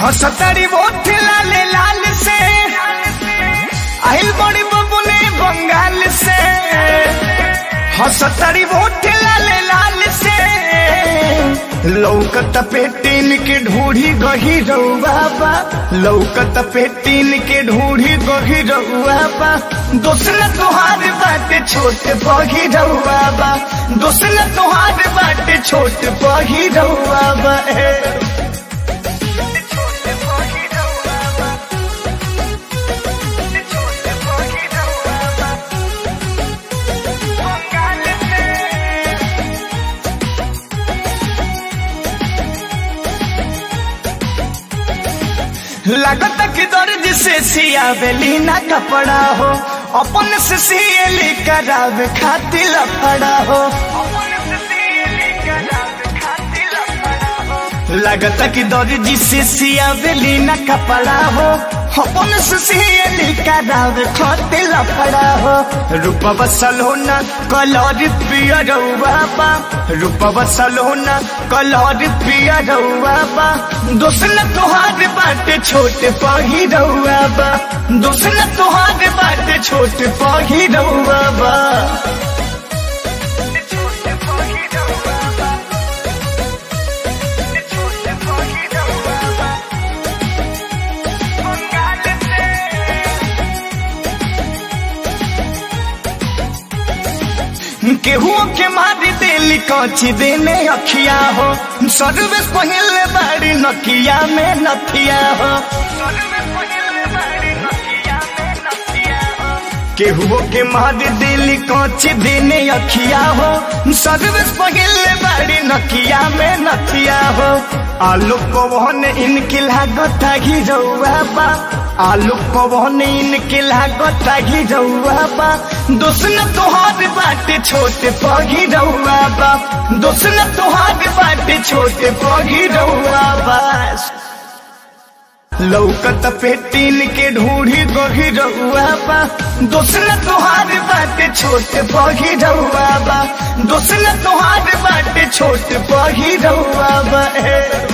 हसतरी बोठ लाले लाल से आहिल बड़ी बबुने बंगाल से। हसतरी बोठ लाले लाल से लौकत पेटीन के ढूढ़ी गही रउआ बा। लौकत पेटीन के ढूढ़ी गही रउआ बा। दोसला तोहार बाटे छोट बही रउआ बा। दोसला तोहार बाटे छोट बही रउआ बा। लागत कि दर्द से सियावेली ना कपड़ा हो। अपन से सियली करावे खातिर लफड़ा हो। लागत कि दर्द से सियावेली ना कपड़ा हो। अपन से सियली करावे खातिर लफड़ा हो। रूपवा सलोना कलर पियर रउआ बा। रूपवा सलोना कलर पियर रउआ बा। दोसला तोहार बाटे छोट पही रउआ बा। दोसला तोहार बाटे छोट पही रउआ बा। केहू के मारी देली कची देने अखिया हो। सर्विस पहले बाड़ी नकिया में नथिया हो। केहू के मारी देली कची देने अखिया हो। सर्विस पहले बाड़ी नकिया में नथिया हो। आलू पवन इनके लागत ही रउआ बा। आलू पवन इनके लागत ही रउआ बा। दोसला तोहार बाटे छोटे पगी रउआ बा। दोसला तोहार बाटे छोटे पगी रउआ बा। लौकत पेटीन के ढूढ़ी गही रउआ बा। दोसला तोहार बाटे छोटे पगी रउआ बा। दोसला तोहार बाटे छोटे पगी रउआ बा।